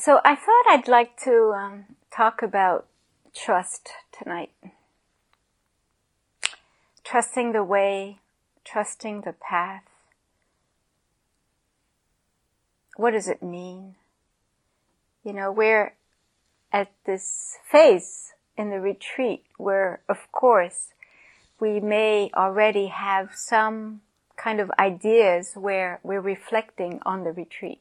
So I thought I'd like to talk about trust tonight. Trusting the way, trusting the path. What does it mean? You know, we're at this phase in the retreat where, of course, we may already have some kind of ideas where we're reflecting on the retreat.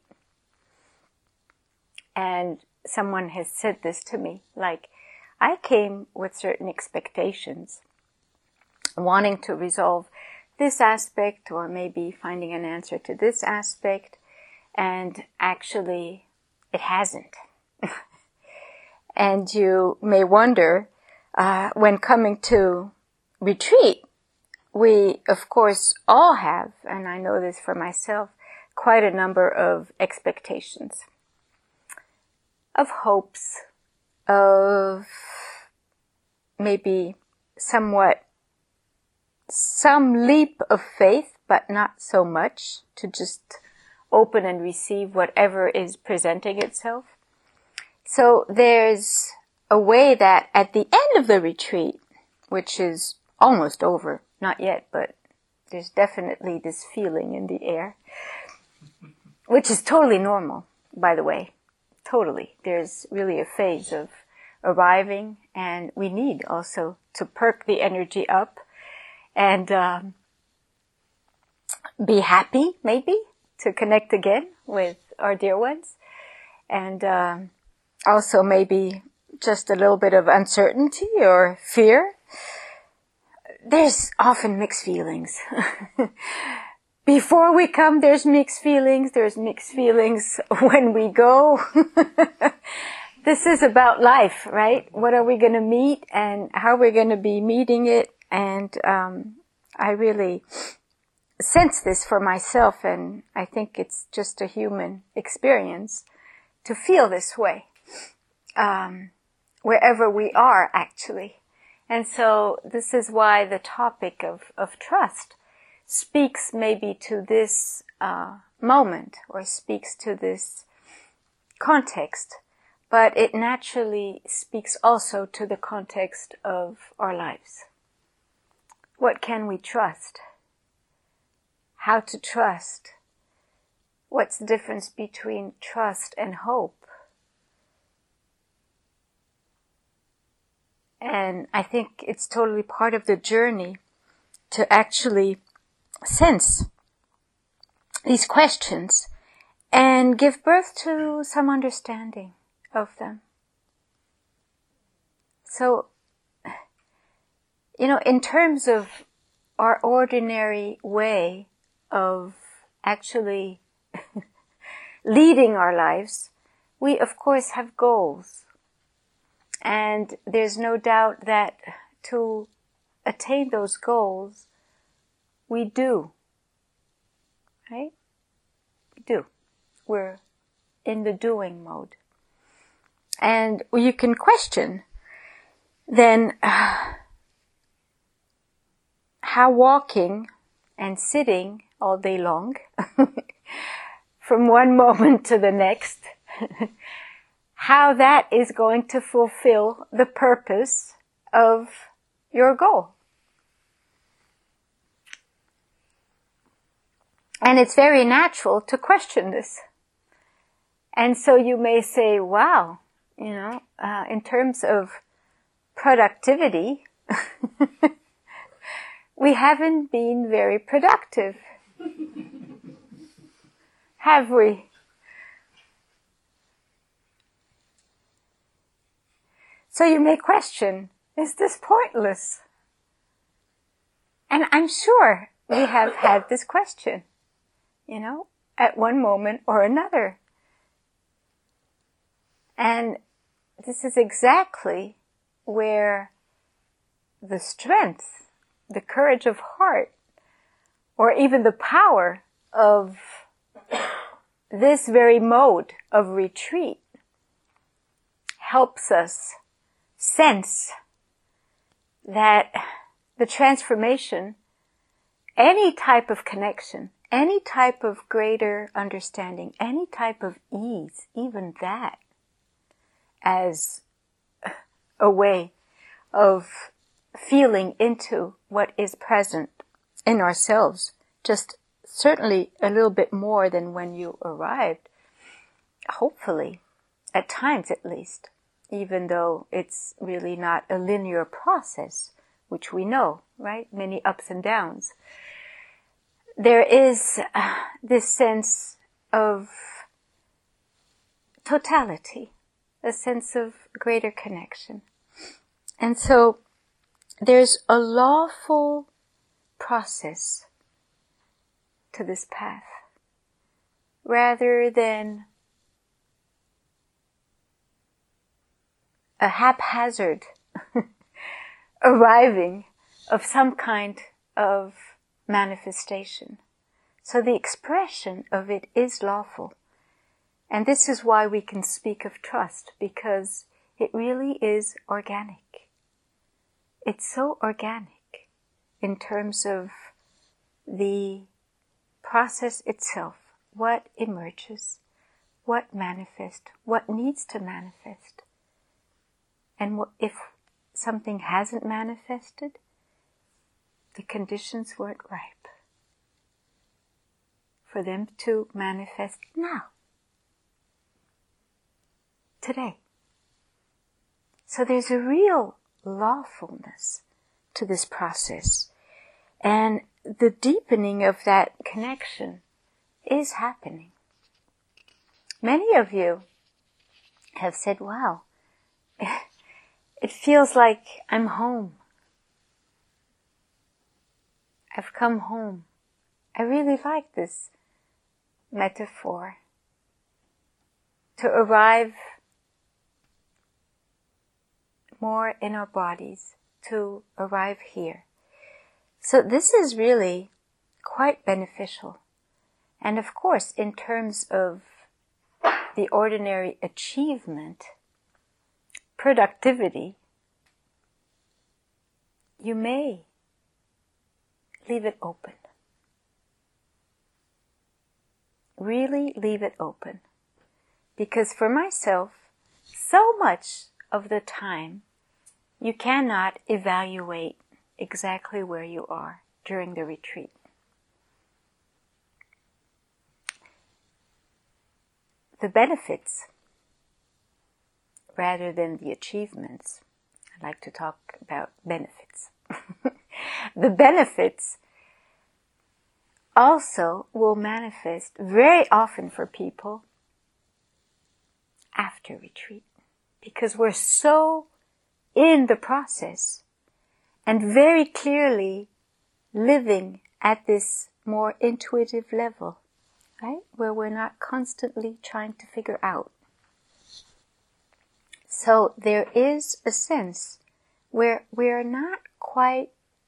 And someone has said this to me, like, I came with certain expectations, wanting to resolve this aspect or maybe finding an answer to this aspect, and actually it hasn't. And you may wonder, when coming to retreat, we of course all have, and I know this for myself, quite a number of expectations, of hopes, of maybe somewhat some leap of faith, but not so much, to just open and receive whatever is presenting itself. So there's a way that at the end of the retreat, which is almost over, not yet, but there's definitely this feeling in the air, which is totally normal, by the way. Totally. There's really a phase of arriving, and we need also to perk the energy up and be happy, maybe, to connect again with our dear ones. And also maybe just a little bit of uncertainty or fear. There's often mixed feelings. Before we come, there's mixed feelings. There's mixed feelings when we go. This is about life, right? What are we going to meet and how we're going to be meeting it? And I really sense this for myself, and I think it's just a human experience to feel this way, wherever we are, actually. And so this is why the topic of trust speaks maybe to this moment, or speaks to this context, but it naturally speaks also to the context of our lives. What can we trust? How to trust? What's the difference between trust and hope? And I think it's totally part of the journey to actually sense these questions and give birth to some understanding of them. So, you know, in terms of our ordinary way of actually leading our lives, we of course have goals. And there's no doubt that to attain those goals, we do. Right? We do. We're in the doing mode. And you can question then how walking and sitting all day long from one moment to the next, how that is going to fulfill the purpose of your goal. And it's very natural to question this. And so you may say, wow, you know, in terms of productivity, we haven't been very productive. Have we? So you may question, is this pointless? And I'm sure we have had this question, you know, at one moment or another. And this is exactly where the strength, the courage of heart, or even the power of this very mode of retreat helps us sense that the transformation, any type of connection, any type of greater understanding, any type of ease, even that as a way of feeling into what is present in ourselves, just certainly a little bit more than when you arrived, hopefully, at times at least, even though it's really not a linear process, which we know, right? Many ups and downs. There is this sense of totality, a sense of greater connection. And so there's a lawful process to this path, rather than a haphazard arriving of some kind of manifestation. So the expression of it is lawful. And this is why we can speak of trust, because it really is organic. It's so organic in terms of the process itself, what emerges, what manifests, what needs to manifest. And if something hasn't manifested, the conditions weren't ripe for them to manifest now, today. So there's a real lawfulness to this process. And the deepening of that connection is happening. Many of you have said, wow, it feels like I'm home. I've come home. I really like this metaphor. To arrive more in our bodies, to arrive here. So this is really quite beneficial. And of course, in terms of the ordinary achievement, productivity, you may leave it open. Really leave it open. Because for myself, so much of the time, you cannot evaluate exactly where you are during the retreat. The benefits, rather than the achievements, I like to talk about benefits. The benefits also will manifest very often for people after retreat, because we're so in the process and very clearly living at this more intuitive level, right? Where we're not constantly trying to figure out. So there is a sense where we're not quite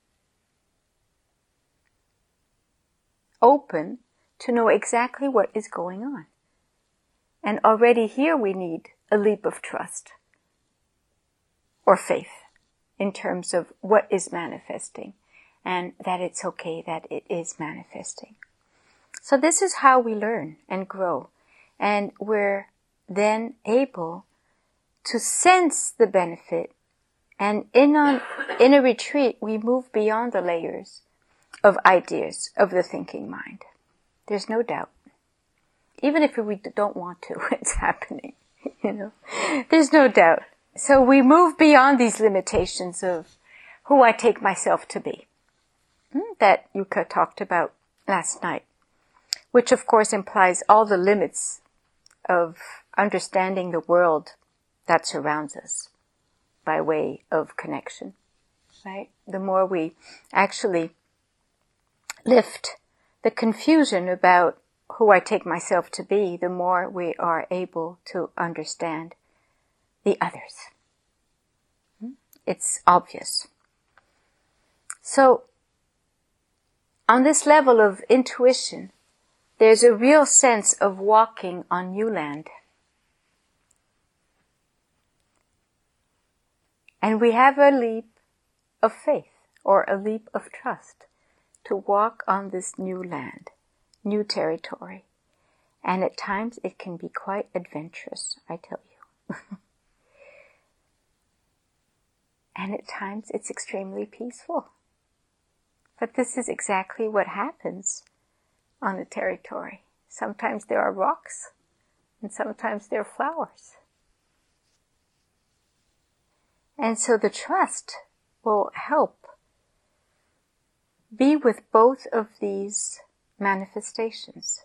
open to know exactly what is going on. And already here we need a leap of trust or faith in terms of what is manifesting, and that it's okay that it is manifesting. So this is how we learn and grow, and we're then able to sense the benefit. And in a retreat, we move beyond the layers of ideas of the thinking mind. There's no doubt. Even if we don't want to, it's happening, There's no doubt. So we move beyond these limitations of who I take myself to be, that Yuka talked about last night, which of course implies all the limits of understanding the world that surrounds us by way of connection, right? The more we actually lift the confusion about who I take myself to be, the more we are able to understand the others. It's obvious. So, on this level of intuition, there's a real sense of walking on new land. And we have a leap of faith, or a leap of trust, to walk on this new land, new territory. And at times it can be quite adventurous, I tell you. And at times it's extremely peaceful. But this is exactly what happens on the territory. Sometimes there are rocks, and sometimes there are flowers. And so the trust will help be with both of these manifestations.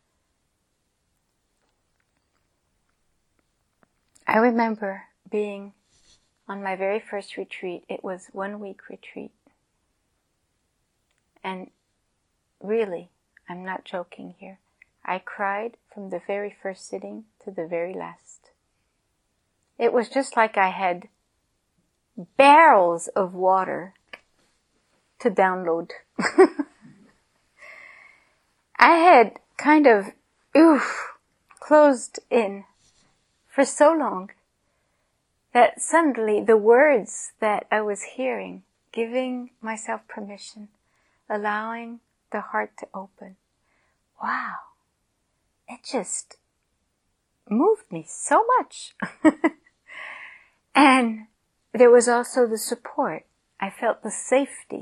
I remember being on my very first retreat. It was 1 week retreat. And really, I'm not joking here, I cried from the very first sitting to the very last. It was just like I had barrels of water to download. I had kind of, closed in for so long that suddenly the words that I was hearing, giving myself permission, allowing the heart to open, wow, it just moved me so much. And there was also the support. I felt the safety,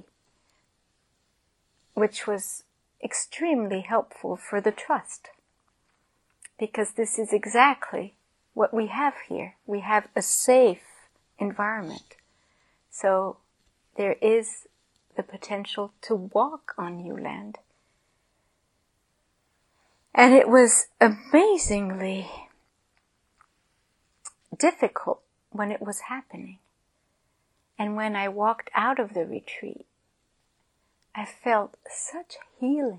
which was extremely helpful for the trust. Because this is exactly what we have here. We have a safe environment. So there is the potential to walk on new land. And it was amazingly difficult when it was happening. And when I walked out of the retreat, I felt such healing.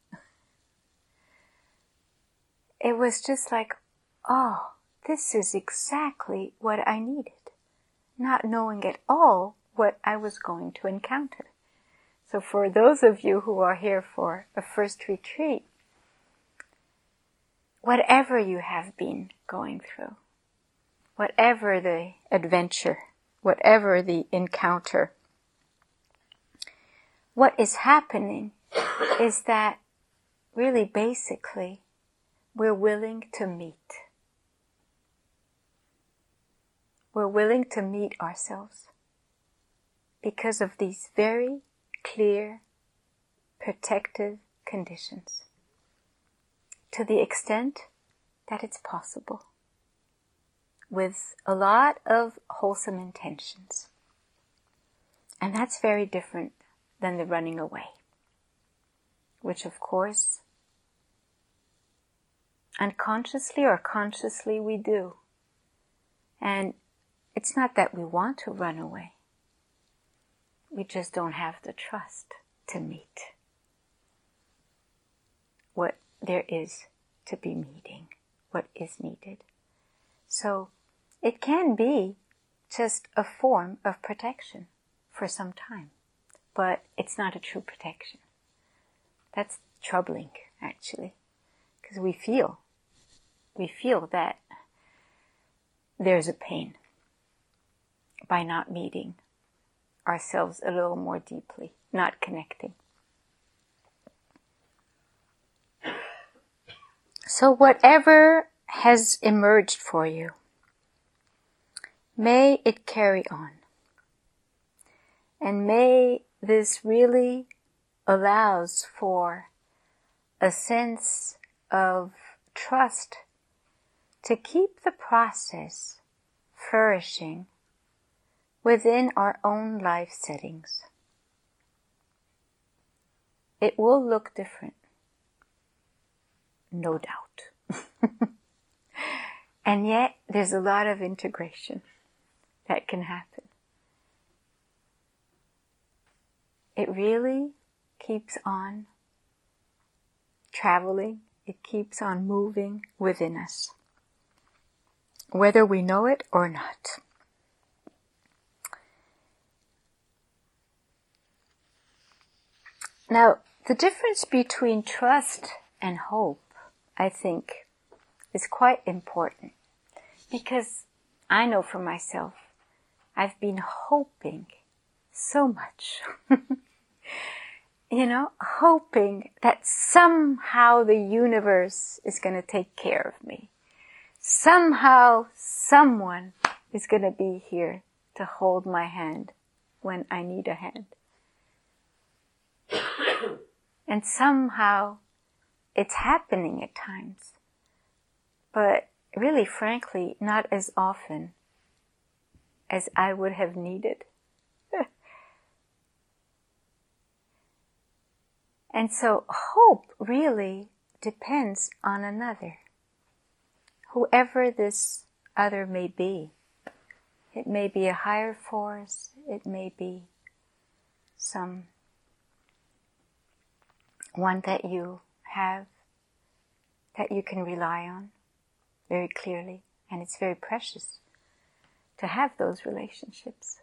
It was just like, oh, this is exactly what I needed, not knowing at all what I was going to encounter. So for those of you who are here for a first retreat, whatever you have been going through, whatever the adventure, whatever the encounter, what is happening is that really basically we're willing to meet. We're willing to meet ourselves because of these very clear, protective conditions, to the extent that it's possible, with a lot of wholesome intentions. And that's very different than the running away, which of course, unconsciously or consciously we do. And it's not that we want to run away. We just don't have the trust to meet what there is to be meeting, what is needed. So it can be just a form of protection for some time, but it's not a true protection. That's troubling, actually, because we feel that there's a pain by not meeting ourselves a little more deeply, not connecting. So whatever has emerged for you, may it carry on. And may this really allows for a sense of trust to keep the process flourishing within our own life settings. It will look different, no doubt. And yet there's a lot of integration that can happen. It really keeps on traveling, it keeps on moving within us, whether we know it or not. Now, the difference between trust and hope, I think, is quite important. Because I know for myself, I've been hoping so much. Hoping that somehow the universe is going to take care of me. Somehow someone is going to be here to hold my hand when I need a hand. And somehow it's happening at times, but really, frankly, not as often as I would have needed. And so hope really depends on another, whoever this other may be. It may be a higher force, it may be some one that you have, that you can rely on very clearly, and it's very precious to have those relationships.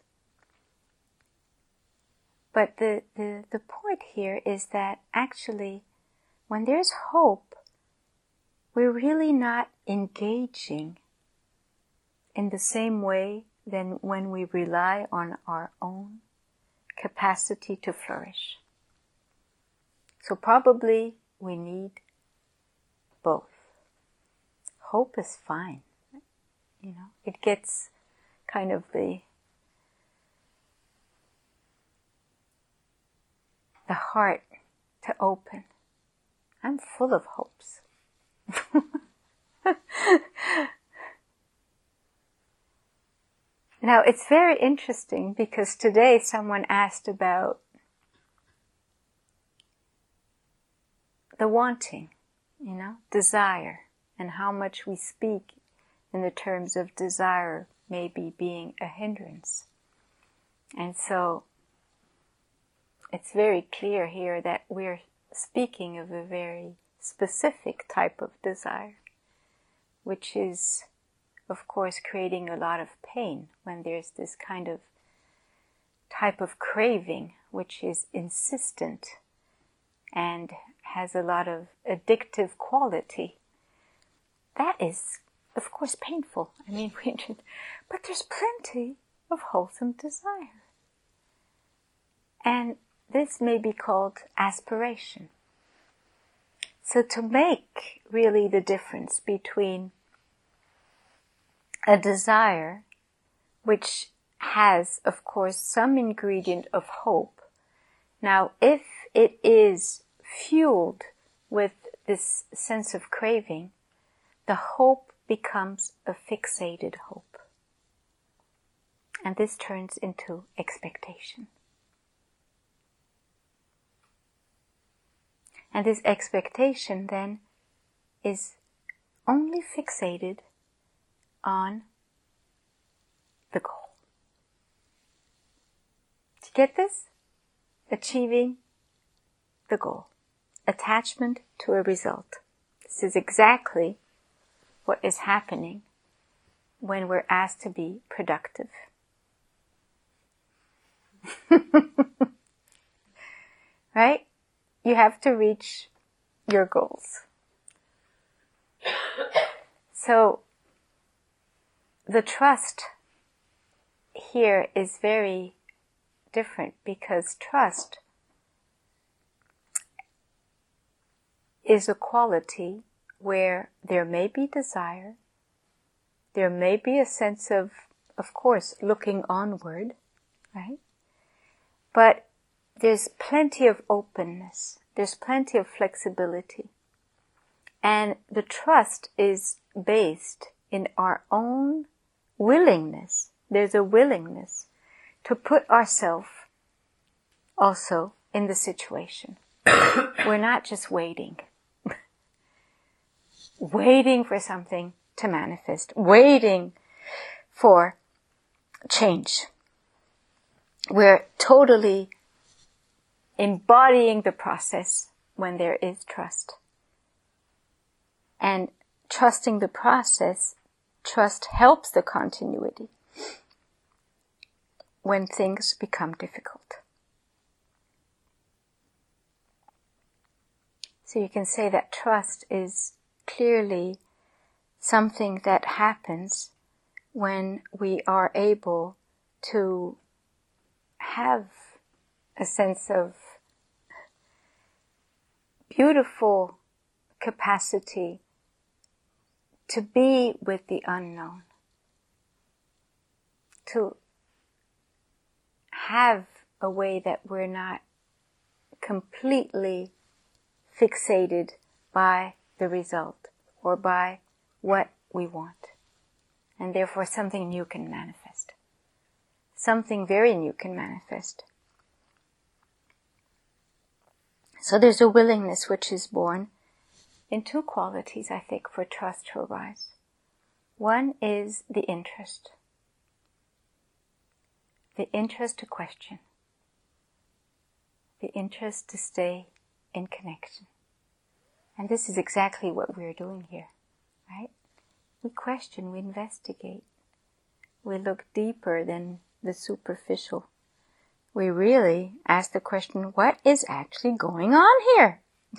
But the point here is that actually, when there's hope, we're really not engaging in the same way than when we rely on our own capacity to flourish. So probably we need both. Hope is fine. It gets kind of the heart to open. I'm full of hopes. Now, it's very interesting because today someone asked about the wanting, desire, and how much we speak in the terms of desire maybe being a hindrance. And so it's very clear here that we're speaking of a very specific type of desire, which is, of course, creating a lot of pain when there's this kind of type of craving which is insistent and has a lot of addictive quality. That is, of course, painful. But there's plenty of wholesome desire. And this may be called aspiration. So to make really the difference between a desire which has, of course, some ingredient of hope. Now, if it is fueled with this sense of craving, the hope becomes a fixated hope. And this turns into expectation. And this expectation then is only fixated on the goal. Do you get this? Achieving the goal. Attachment to a result. This is exactly what is happening when we're asked to be productive. Right? You have to reach your goals. So, the trust here is very different because trust is a quality where there may be desire, there may be a sense of course, looking onward, right? But there's plenty of openness, there's plenty of flexibility. And the trust is based in our own willingness. There's a willingness to put ourselves also in the situation. We're not just waiting for something to manifest, waiting for change. We're totally embodying the process when there is trust. And trusting the process, trust helps the continuity when things become difficult. So you can say that trust is clearly something that happens when we are able to have a sense of beautiful capacity to be with the unknown, to have a way that we're not completely fixated by the result or by what we want. And therefore something new can manifest. Something very new can manifest. So there's a willingness which is born in two qualities, I think, for trust to arise. One is the interest. The interest to question. The interest to stay in connection. And this is exactly what we're doing here, right? We question, we investigate. We look deeper than the superficial. We really ask the question, what is actually going on here?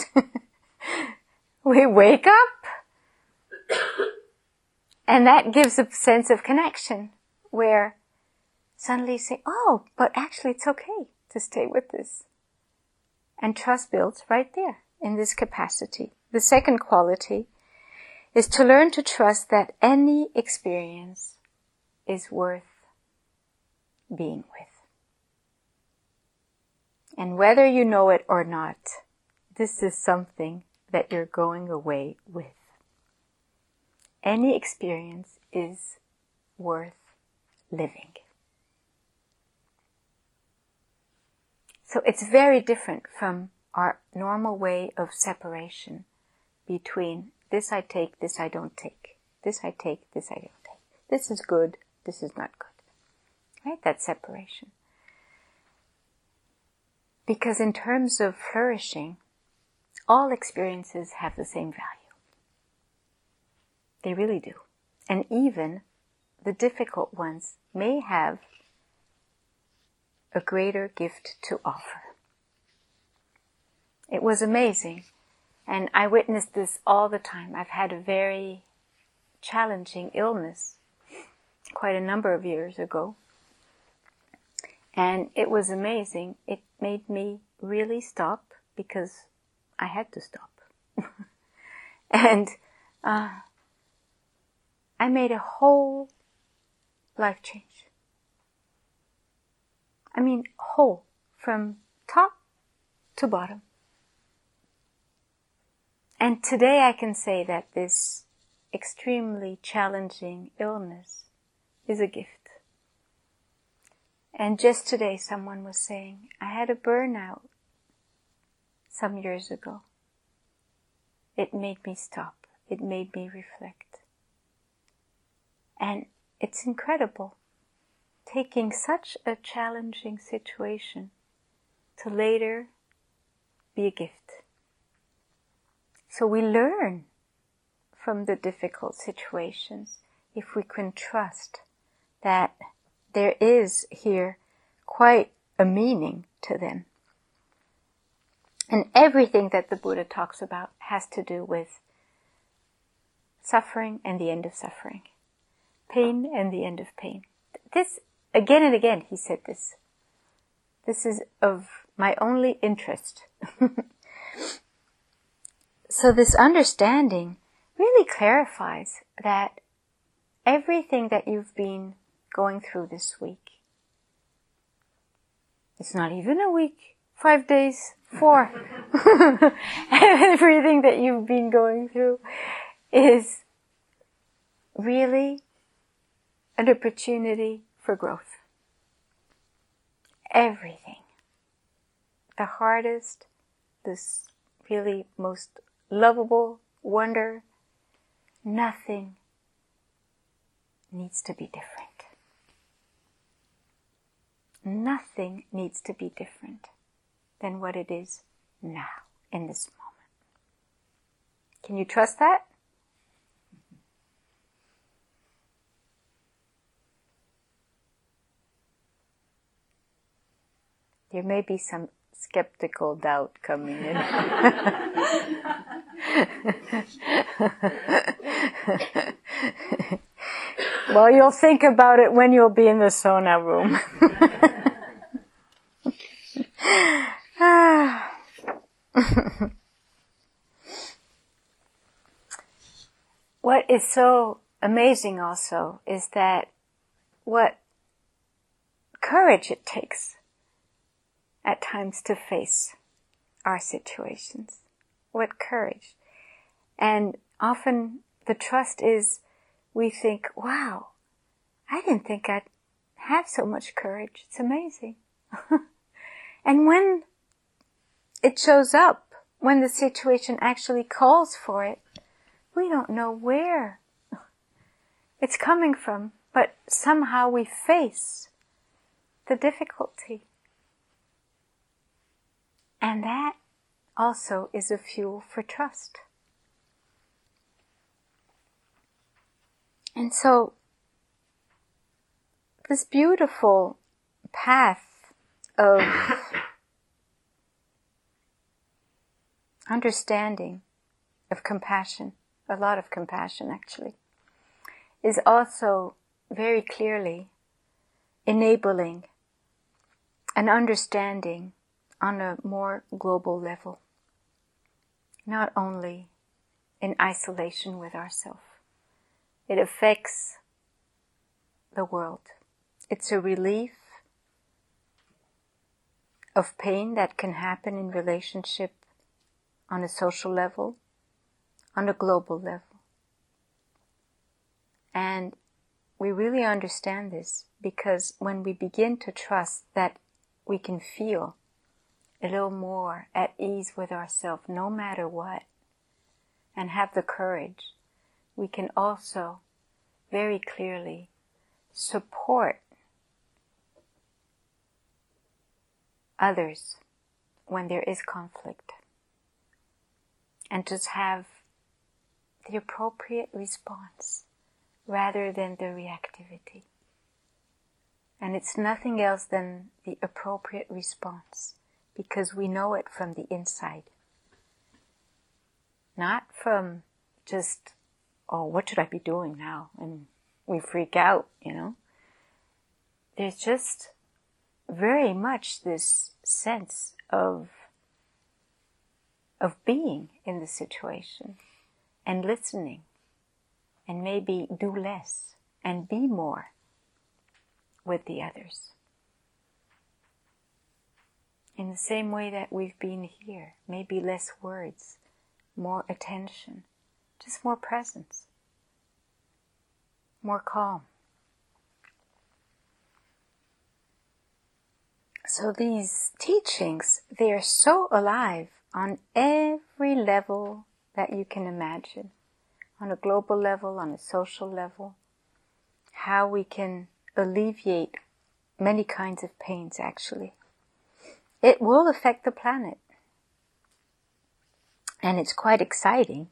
We wake up, and that gives a sense of connection, where suddenly say, oh, but actually it's okay to stay with this. And trust builds right there, in this capacity. The second quality is to learn to trust that any experience is worth being with. And whether you know it or not, this is something that you're going away with. Any experience is worth living. So it's very different from our normal way of separation between this I take, this I don't take. This I take, this I don't take. This is good, this is not good. Right? That separation. Because in terms of flourishing, all experiences have the same value. They really do. And even the difficult ones may have a greater gift to offer. It was amazing. And I witnessed this all the time. I've had a very challenging illness quite a number of years ago. And it was amazing. It made me really stop, because I had to stop. And I made a whole life change. I mean, whole, from top to bottom. And today I can say that this extremely challenging illness is a gift. And just today someone was saying, I had a burnout some years ago. It made me stop. It made me reflect. And it's incredible, taking such a challenging situation to later be a gift. So we learn from the difficult situations if we can trust that there is here quite a meaning to them. And everything that the Buddha talks about has to do with suffering and the end of suffering. Pain and the end of pain. This, again and again, he said this. This is of my only interest. So this understanding really clarifies that everything that you've been going through this week, it's not even a week, 5 days, 4. Everything that you've been going through is really an opportunity for growth. Everything. The hardest, this really most lovable wonder, nothing needs to be different. Nothing needs to be different than what it is now, in this moment. Can you trust that? There may be some skeptical doubt coming in. Well, you'll think about it when you'll be in the sauna room. What is so amazing also is that what courage it takes at times to face our situations. What courage. And often the trust is, we think, wow, I didn't think I'd have so much courage. It's amazing. And when it shows up, when the situation actually calls for it, we don't know where it's coming from, but somehow we face the difficulty. And that also is a fuel for trust. And so, this beautiful path of understanding, of compassion, a lot of compassion actually, is also very clearly enabling an understanding on a more global level, not only in isolation with ourselves. It affects the world. It's a relief of pain that can happen in relationship on a social level, on a global level. And we really understand this because when we begin to trust that we can feel a little more at ease with ourselves no matter what, and have the courage, we can also very clearly support others when there is conflict, and just have the appropriate response rather than the reactivity. And it's nothing else than the appropriate response, because we know it from the inside. Not from just, oh, what should I be doing now? And we freak out, There's just very much this sense of being in the situation and listening, and maybe do less and be more with the others. In the same way that we've been here, maybe less words, more attention, just more presence, more calm. So these teachings, they are so alive on every level that you can imagine, on a global level, on a social level, how we can alleviate many kinds of pains actually. It will affect the planet. And it's quite exciting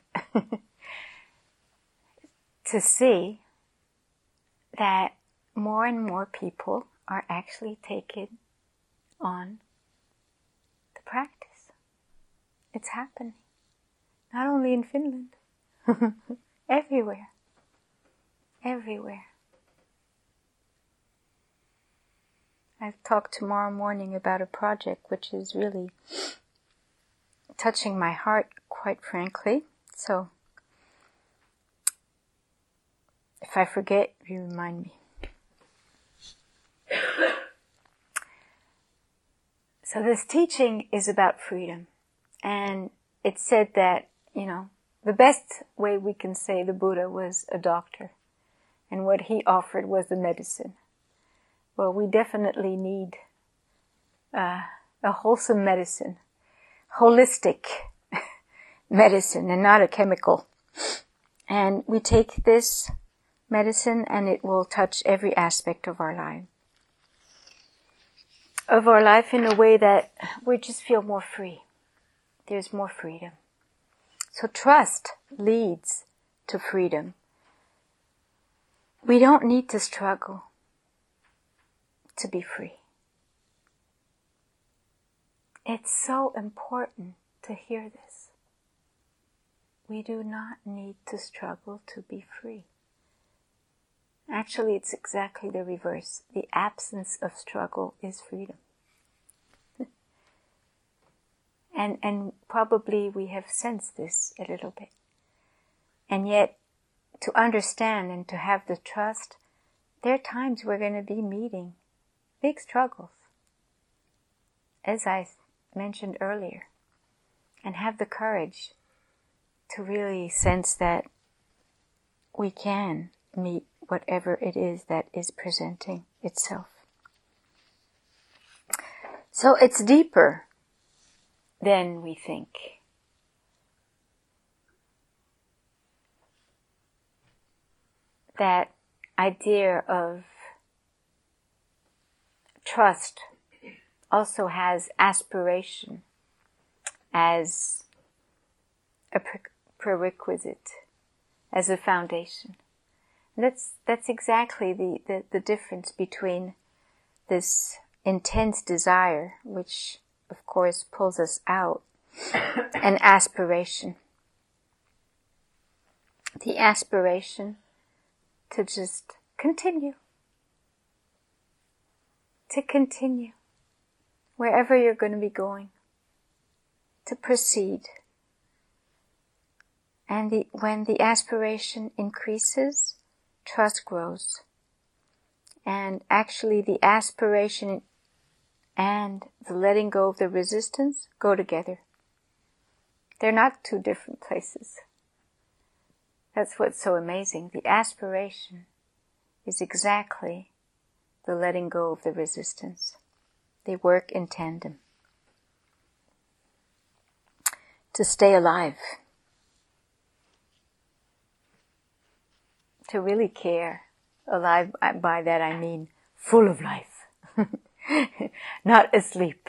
to see that more and more people are actually taking on the practice. It's happening. Not only in Finland, everywhere. Everywhere. I'll talk tomorrow morning about a project which is really touching my heart, quite frankly. So, if I forget, you remind me. So this teaching is about freedom. And it said that, the best way we can say the Buddha was a doctor. And what he offered was the medicine. Well, we definitely need a wholesome medicine. Holistic medicine and not a chemical. And we take this medicine and it will touch every aspect of our life. Of our life in a way that we just feel more free. There's more freedom. So trust leads to freedom. We don't need to struggle to be free. It's so important to hear this. We do not need to struggle to be free. Actually, it's exactly the reverse. The absence of struggle is freedom. And probably we have sensed this a little bit. And yet, to understand and to have the trust, there are times we're going to be meeting big struggles. as I mentioned earlier, and have the courage to really sense that we can meet whatever it is that is presenting itself. So it's deeper than we think. That idea of trust also has aspiration as a prerequisite, as a foundation. And that's exactly the difference between this intense desire, which of course pulls us out, and aspiration. The aspiration to just continue. To continue wherever you're going to be going. To proceed. And when the aspiration increases, trust grows. And actually the aspiration and the letting go of the resistance go together. They're not two different places. That's what's so amazing. The aspiration is exactly the letting go of the resistance. They work in tandem. To stay alive. To really care. Alive, by that I mean full of life. Not asleep.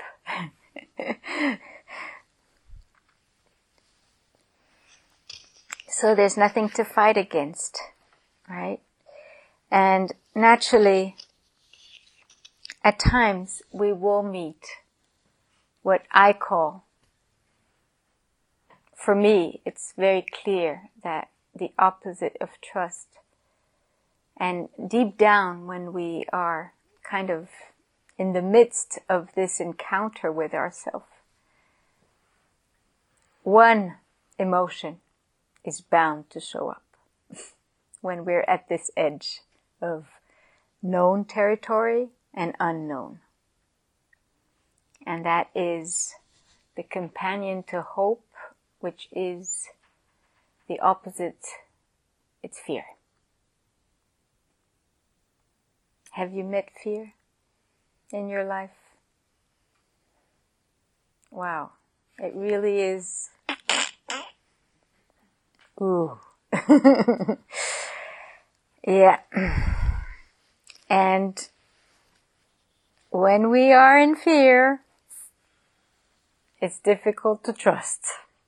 So there's nothing to fight against, right? And naturally, at times we will meet what I call, for me, it's very clear that the opposite of trust. And deep down, when we are kind of in the midst of this encounter with ourselves, one emotion is bound to show up when we're at this edge of known territory and unknown. And that is the companion to hope, which is the opposite, it's fear. Have you met fear in your life? Wow, it really is. Ooh. Yeah. And when we are in fear, it's difficult to trust.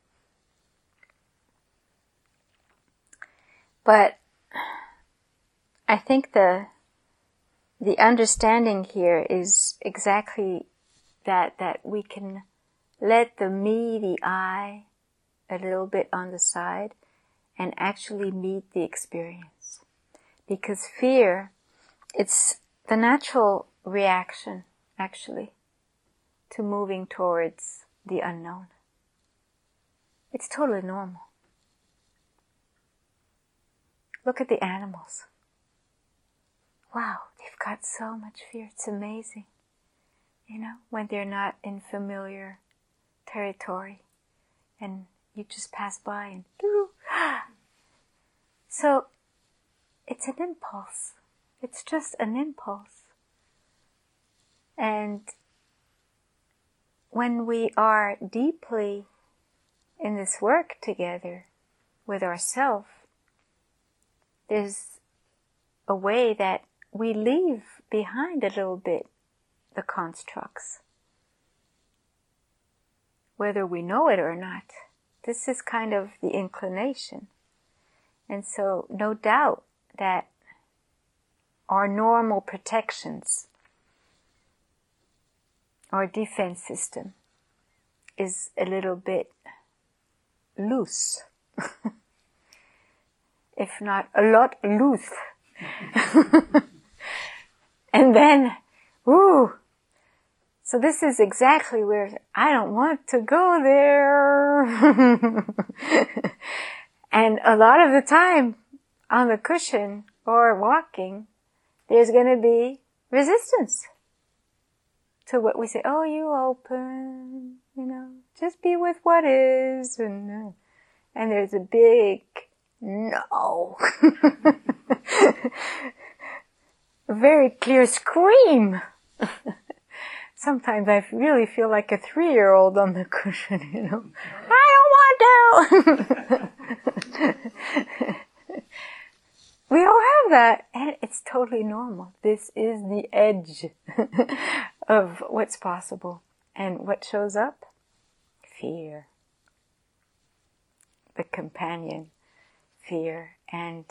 But I think the understanding here is exactly that we can let the me, the I, a little bit on the side and actually meet the experience. Because fear, it's the natural reaction, actually, to moving towards the unknown. It's totally normal. Look at the animals. Wow, they've got so much fear. It's amazing. You know, when they're not in familiar territory and you just pass by and so it's an impulse. It's just an impulse. And when we are deeply in this work together with ourselves, there's a way that we leave behind a little bit the constructs. Whether we know it or not, this is kind of the inclination. And so, no doubt that our normal protections, our defense system, is a little bit loose. If not a lot loose. And then, so this is exactly where I don't want to go there. And a lot of the time, on the cushion or walking, there's going to be resistance. So what we say, oh, you open, just be with what is, and there's a big no. A very clear scream. Sometimes I really feel like a 3-year-old on the cushion, I don't want to! We all have that, and it's totally normal. This is the edge of what's possible. And what shows up? Fear. The companion, fear, and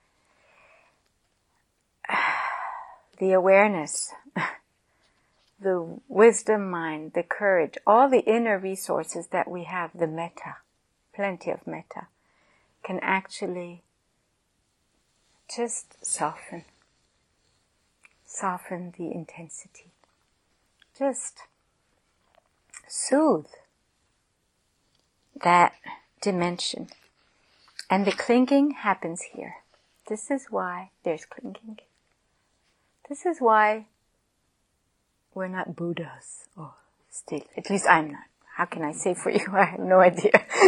the awareness, the wisdom mind, the courage, all the inner resources that we have, the metta, plenty of metta, can actually just soften the intensity. Just soothe that dimension. And the clinging happens here. This is why there's clinging. This is why we're not Buddhas. Or still, at least I'm not. How can I say for you? I have no idea.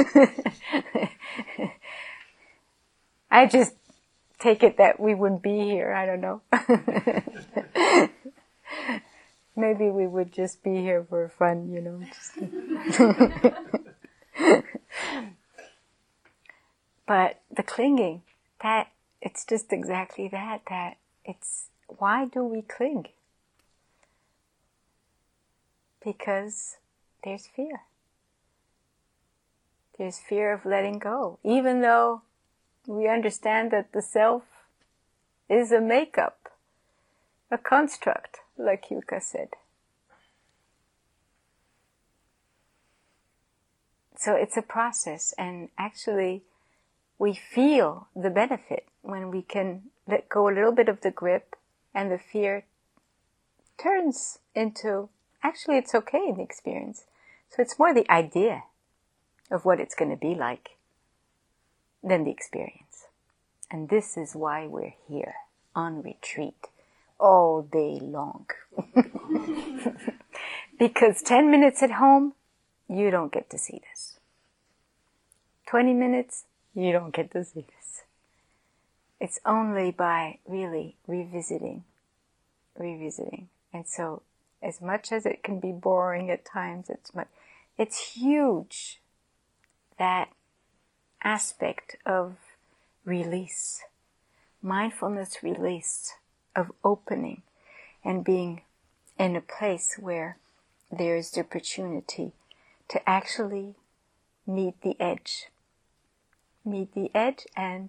I just take it that we wouldn't be here. I don't know. Maybe we would just be here for fun, But the clinging, that it's just exactly that it's, why do we cling? Because there's fear. There's fear of letting go, even though we understand that the self is a makeup, a construct, like Yuka said. So it's a process, and actually we feel the benefit when we can let go a little bit of the grip, and the fear turns into, actually it's okay in the experience. So it's more the idea of what it's going to be like than the experience. And this is why we're here on retreat all day long. Because 10 minutes at home, you don't get to see this. 20 minutes, you don't get to see this. It's only by really revisiting. And so, as much as it can be boring at times, it's huge, that aspect of release, mindfulness release, of opening and being in a place where there is the opportunity to actually meet the edge and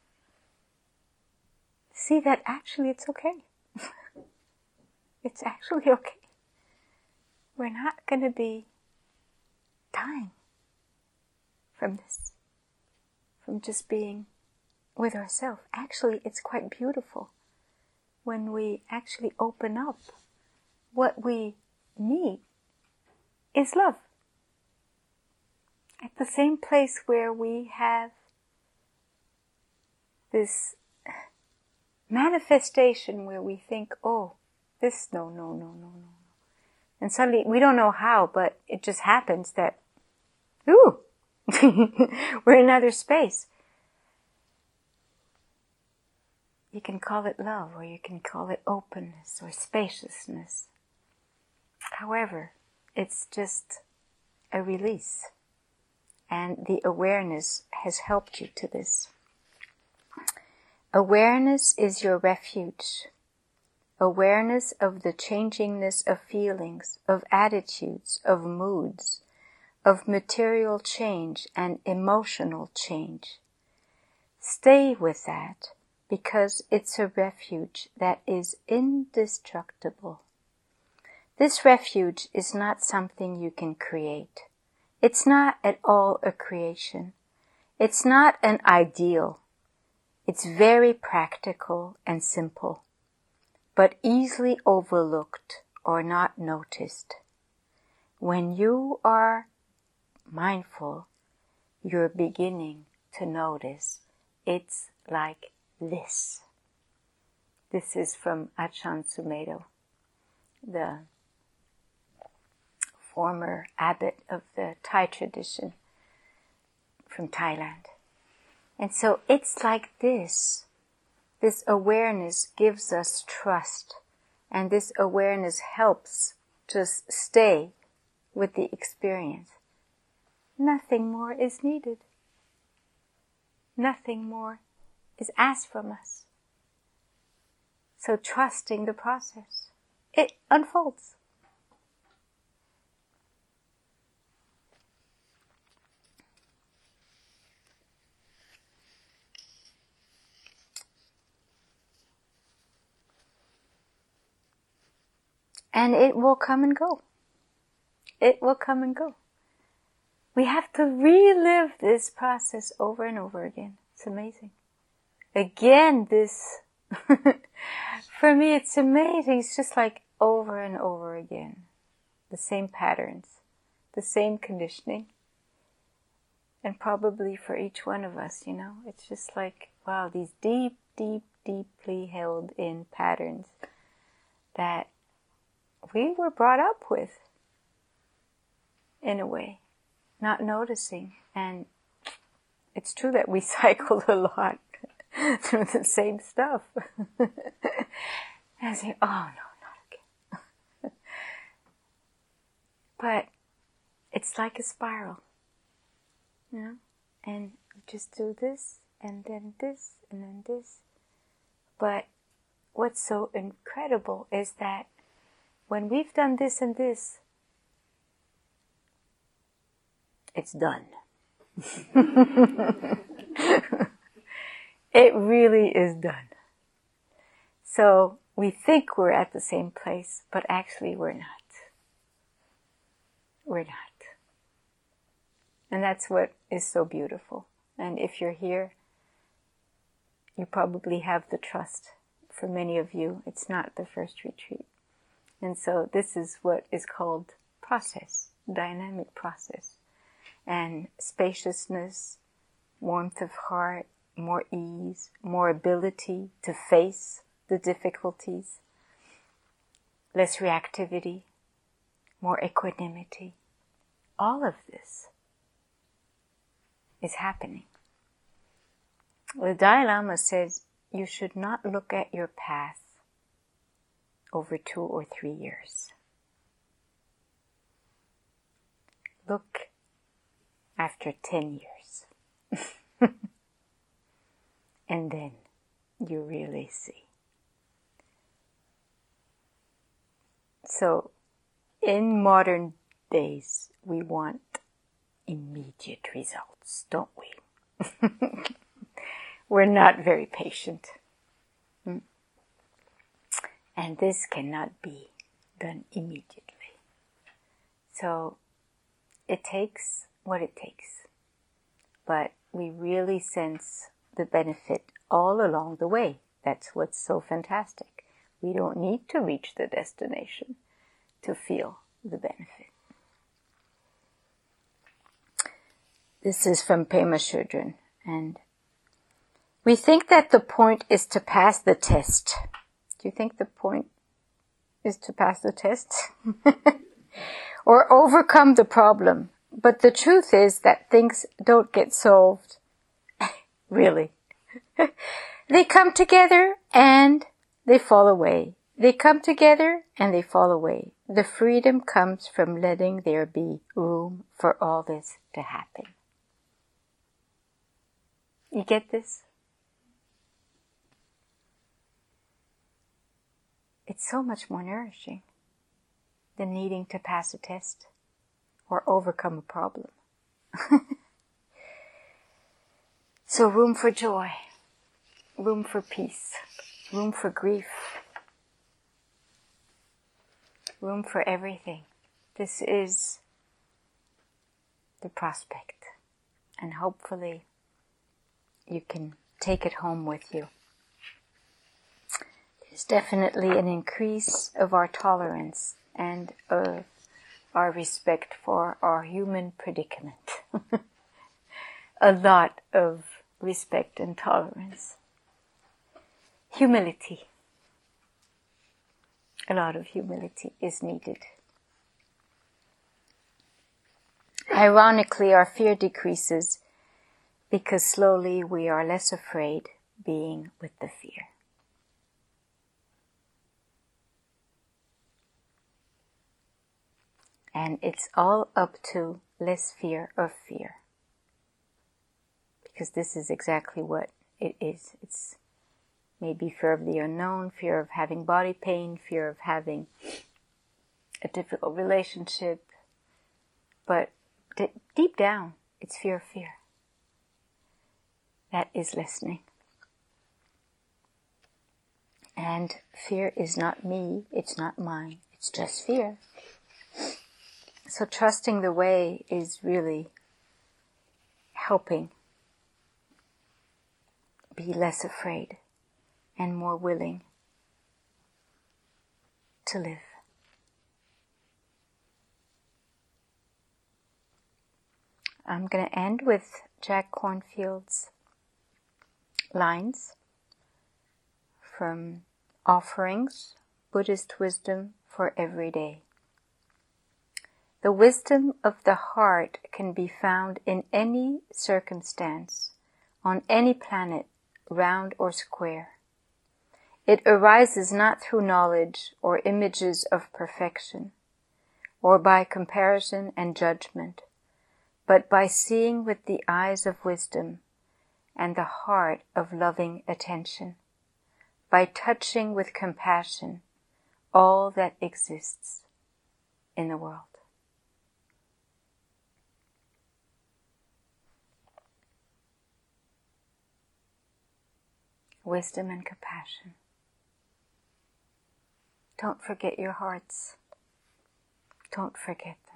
see that actually it's okay. It's actually okay. We're not going to be dying from this, from just being with ourselves. Actually, it's quite beautiful when we actually open up. What we need is love. At the same place where we have this manifestation where we think, oh, this, no. And suddenly, we don't know how, but it just happens that, ooh, we're in another space. You can call it love, or you can call it openness, or spaciousness. However, it's just a release. And the awareness has helped you to this. Awareness is your refuge. Awareness of the changingness of feelings, of attitudes, of moods, of material change and emotional change. Stay with that, because it's a refuge that is indestructible. This refuge is not something you can create. It's not at all a creation. It's not an ideal. It's very practical and simple, but easily overlooked or not noticed. When you are mindful, you're beginning to notice it's like this. This is from Ajahn Sumedho, the former abbot of the Thai tradition from Thailand. And so it's like this. This awareness gives us trust, and this awareness helps just stay with the experience. Nothing more is needed. Nothing more is asked from us. So trusting the process, it unfolds. And it will come and go. It will come and go. We have to relive this process over and over again. It's amazing. Again, this, for me, it's amazing. It's just like over and over again. The same patterns, the same conditioning. And probably for each one of us, it's just like, wow, these deep, deep, deeply held in patterns that we were brought up with, in a way, not noticing. And it's true that we cycle a lot through the same stuff. And I say, oh no, not again. But it's like a spiral, and you just do this, and then this, and then this. But what's so incredible is that when we've done this and this, it's done. It really is done. So we think we're at the same place, but actually we're not. We're not. And that's what is so beautiful. And if you're here, you probably have the trust. For many of you, it's not the first retreat. And so this is what is called process, dynamic process. And spaciousness, warmth of heart, more ease, more ability to face the difficulties, less reactivity, more equanimity. All of this is happening. The Dalai Lama says you should not look at your path over 2 or 3 years. Look after 10 years. And then you really see. So, in modern days, we want immediate results, don't we? We're not very patient. And this cannot be done immediately. So, it takes what it takes. But we really sense the benefit all along the way. That's what's so fantastic. We don't need to reach the destination to feel the benefit. This is from Pema Chodron, and we think that the point is to pass the test. Do you think the point is to pass the test? Or overcome the problem? But the truth is that things don't get solved. Really. They come together and they fall away. They come together and they fall away. The freedom comes from letting there be room for all this to happen. You get this? It's so much more nourishing than needing to pass a test or overcome a problem. So room for joy, room for peace, room for grief, room for everything. This is the prospect, and hopefully you can take it home with you. There's definitely an increase of our tolerance and of our respect for our human predicament. A lot of respect and tolerance. Humility. A lot of humility is needed. Ironically, our fear decreases because slowly we are less afraid being with the fear. And it's all up to less fear of fear. Because this is exactly what it is. It's maybe fear of the unknown, fear of having body pain, fear of having a difficult relationship. But deep down, it's fear of fear. That is listening. And fear is not me, it's not mine, it's just fear. So trusting the way is really helping be less afraid and more willing to live. I'm going to end with Jack Kornfield's lines from Offerings, Buddhist Wisdom for Every Day. The wisdom of the heart can be found in any circumstance, on any planet, round or square. It arises not through knowledge or images of perfection, or by comparison and judgment, but by seeing with the eyes of wisdom and the heart of loving attention, by touching with compassion all that exists in the world. Wisdom and compassion. Don't forget your hearts. Don't forget them.